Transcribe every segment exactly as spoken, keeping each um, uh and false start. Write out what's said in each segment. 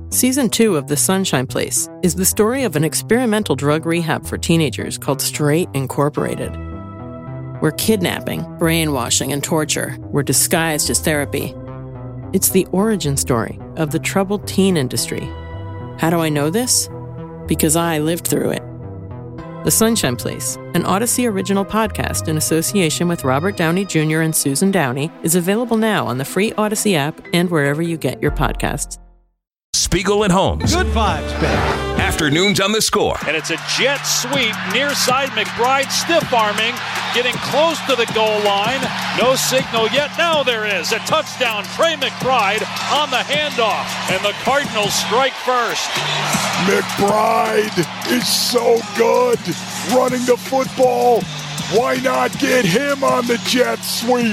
Season two of The Sunshine Place is the story of an experimental drug rehab for teenagers called Straight Incorporated, where kidnapping, brainwashing, and torture were disguised as therapy. It's the origin story of the troubled teen industry. How do I know this? Because I lived through it. The Sunshine Place, an Odyssey original podcast in association with Robert Downey Junior and Susan Downey, is available now on the free Odyssey app and wherever you get your podcasts. Spiegel and Holmes. Good vibes, baby. Afternoons on The Score. And it's a jet sweep near side. McBride stiff arming, getting close to the goal line. No signal yet. Now there is a touchdown. Trey McBride on the handoff. And the Cardinals strike first. McBride is so good running the football. Why not get him on the jet sweep?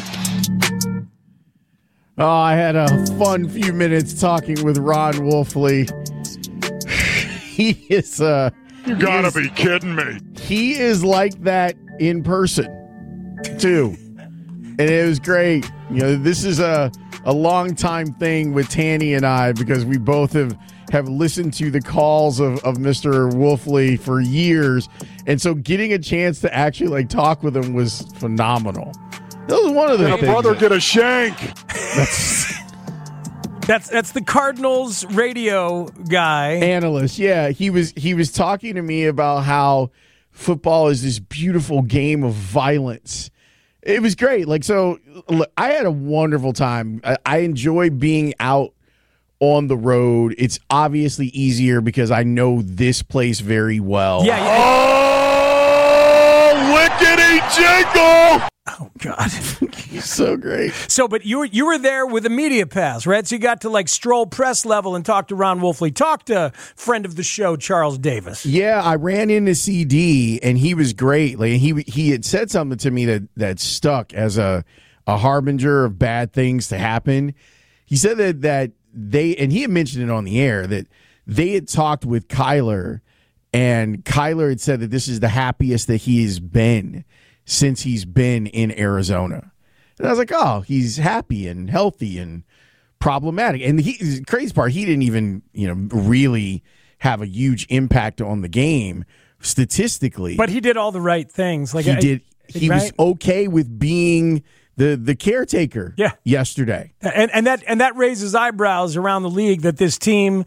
Oh, I had a fun few minutes talking with Ron Wolfley. He is, uh... You gotta is, be kidding me. He is like that in person, too. And it was great. You know, this is a, a long-time thing with Tanny and I because we both have, have listened to the calls of, of Mister Wolfley for years. And so getting a chance to actually, like, talk with him was phenomenal. That was one of the Did things. a brother get a shank? That's, That's that's the Cardinals radio guy. analyst. Yeah, he was he was talking to me about how football is this beautiful game of violence. It was great. Like, so look, I had a wonderful time. I, I enjoy being out on the road. It's obviously easier because I know this place very well. Yeah. yeah. Oh, lickety jingle! Oh God. He's so great. So, but you were you were there with a media pass, right? So you got to like stroll press level and talk to Ron Wolfley, talk to friend of the show Charles Davis. Yeah, I ran into C D and he was great. Like he he had said something to me that that stuck as a a harbinger of bad things to happen. He said that that they and he had mentioned it on the air that they had talked with Kyler and Kyler had said that this is the happiest that he has been since he's been in Arizona. And I was like, oh, he's happy and healthy and problematic. And he, the crazy part, he didn't even, you know, really have a huge impact on the game statistically. But he did all the right things. Like he I, did. He right? was okay with being the the caretaker. Yeah. yesterday. And and that and that raises eyebrows around the league that this team,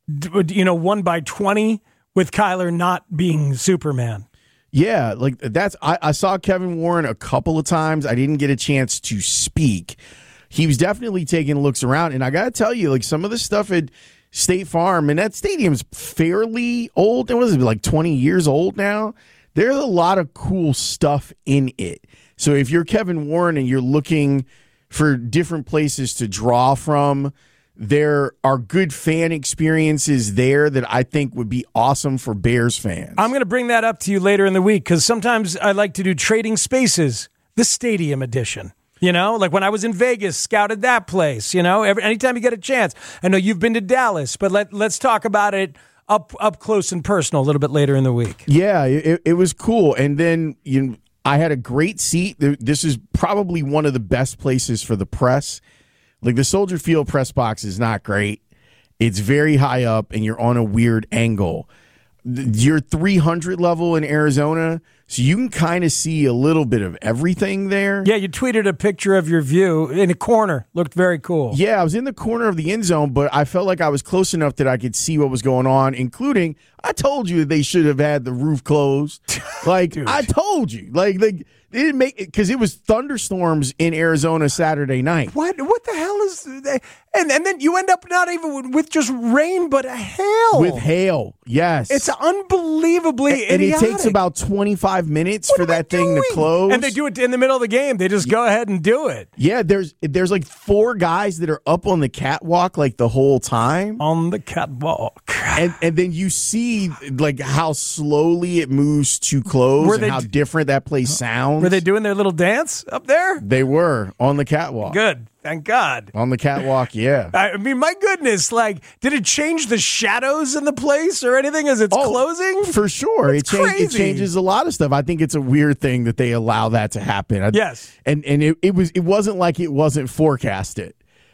you know, won by twenty with Kyler not being Superman. Yeah, like that's I, I saw Kevin Warren a couple of times. I didn't get a chance to speak. He was definitely taking looks around, and I gotta tell you, like some of the stuff at State Farm, and that stadium's fairly old. It was like twenty years old now. There's a lot of cool stuff in it. So if you're Kevin Warren and you're looking for different places to draw from, there are good fan experiences there that I think would be awesome for Bears fans. I'm going to bring that up to you later in the week because sometimes I like to do Trading Spaces, the stadium edition. You know, like when I was in Vegas, scouted that place, you know, every, anytime you get a chance. I know you've been to Dallas, but let, let's talk about it up up close and personal a little bit later in the week. Yeah, it, it was cool. And then you know, I had a great seat. This is probably one of the best places for the press. Like the Soldier Field press box is not great. It's very high up and you're on a weird angle. You're three hundred level in Arizona, so you can kind of see a little bit of everything there. Yeah, you tweeted a picture of your view in a corner. Looked very cool. Yeah, I was in the corner of the end zone, but I felt like I was close enough that I could see what was going on, including I told you that they should have had the roof closed. Like, I told you. Like, like they didn't make it because it was thunderstorms in Arizona Saturday night. What What the hell is that? And and then you end up not even with just rain, but a hail. With hail, yes. It's unbelievably and, and it idiotic. takes about twenty-five minutes What for am I that thing doing? to close. And they do it in the middle of the game. They just go ahead and do it. Yeah, there's there's like four guys that are up on the catwalk like the whole time. On the catwalk. And and then you see like how slowly it moves to close Were and they how d- different that place sounds. Were they doing their little dance up there? They were on the catwalk. Good. Thank God. On the catwalk, yeah. I mean, my goodness, like, did it change the shadows in the place or anything as it's Oh, closing? For sure. It's it, change, it crazy. changes a lot of stuff. I think it's a weird thing that they allow that to happen. I- Yes. And and it, it was it wasn't like it wasn't forecasted.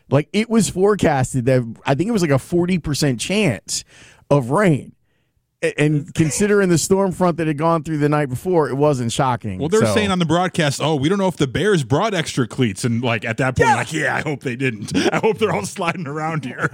Like, it was forecasted that I think it was like a forty percent chance of rain. And considering the storm front that had gone through the night before, it wasn't shocking. Well, they're so. saying on the broadcast, oh, we don't know if the Bears brought extra cleats. And, like, at that point, yeah. like, yeah, I hope they didn't. I hope they're all sliding around here.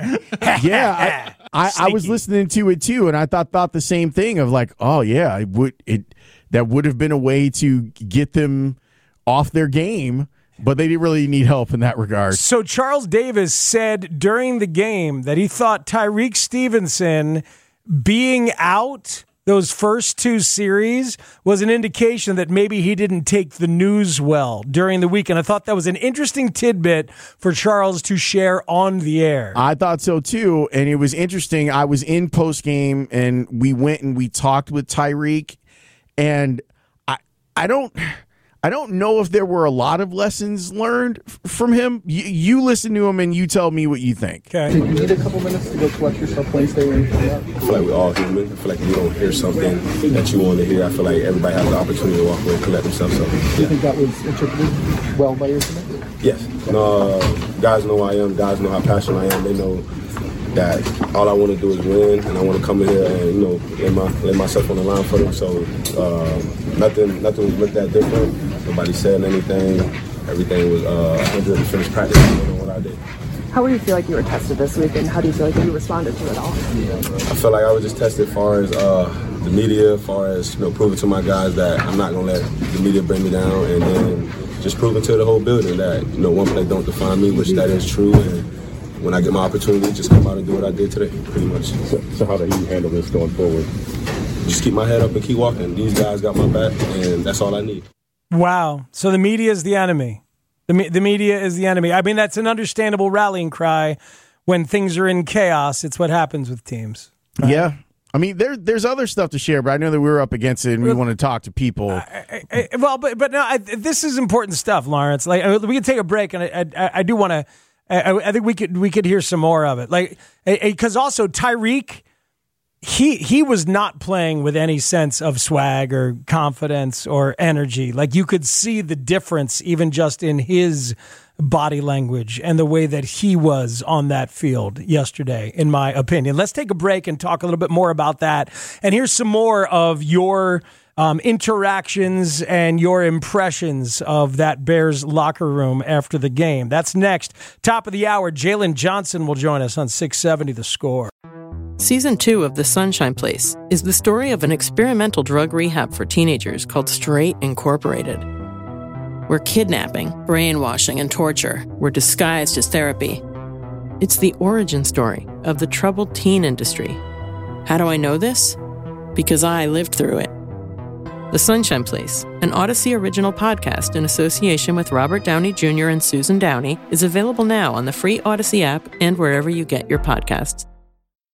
yeah, I, I, I was listening to it, too, and I thought thought the same thing of, like, oh, yeah, it would it that would have been a way to get them off their game, but they didn't really need help in that regard. So Charles Davis said during the game that he thought Tyreek Stevenson being out those first two series was an indication that maybe he didn't take the news well during the week. And I thought that was an interesting tidbit for Charles to share on the air. I thought so too. And it was interesting. I was in post game and we went and we talked with Tyreek, and I, I don't, I don't know if there were a lot of lessons learned f- from him. You, you listen to him and you tell me what you think. Okay. Do you need a couple minutes to go collect yourself, please stay where you come out? I feel like we're all human. I feel like if you don't hear something that you want to hear, I feel like everybody has the opportunity to walk away and collect themselves. So, yeah. Do you think that was interpreted well by your teammates? Yes. No, uh, guys know who I am. Guys know how passionate I am. They know that all I want to do is win, and I want to come in here and, you know, lay, my, lay myself on the line for them. So uh, nothing nothing was looked at different. Nobody said anything. Everything was uh, one hundred finished practice on what I did. How do you feel like you were tested this week, and how do you feel like you responded to it all? I feel like I was just tested as far as uh, the media, as far as, you know, proving to my guys that I'm not going to let the media bring me down, and then just proving to the whole building that, you know, one play don't define me, which that is true. And when I get my opportunity, just come out and do what I did today, pretty much. So, so how do you handle this going forward? Just keep my head up and keep walking. These guys got my back, and that's all I need. Wow. So the media is the enemy. The, me- the media is the enemy. I mean, that's an understandable rallying cry when things are in chaos. It's what happens with teams. Right? Yeah. I mean, there, there's other stuff to share, but I know that we were up against it and we want to talk to people. I, I, I, well, but but no, I, this is important stuff, Lawrence. Like, I, we can take a break, and I, I, I do want to. I, I think we could we could hear some more of it, like because also Tyreek, he he was not playing with any sense of swag or confidence or energy. Like, you could see the difference even just in his body language and the way that he was on that field yesterday, in my opinion. Let's take a break and talk a little bit more about that. And here's some more of your um, interactions and your impressions of that Bears locker room after the game. That's next. Top of the hour, Jalen Johnson will join us on six seventy The Score. Season two of The Sunshine Place is the story of an experimental drug rehab for teenagers called Straight Incorporated, where kidnapping, brainwashing, and torture were disguised as therapy. It's the origin story of the troubled teen industry. How do I know this? Because I lived through it. The Sunshine Place, an Odyssey original podcast in association with Robert Downey Junior and Susan Downey, is available now on the free Odyssey app and wherever you get your podcasts.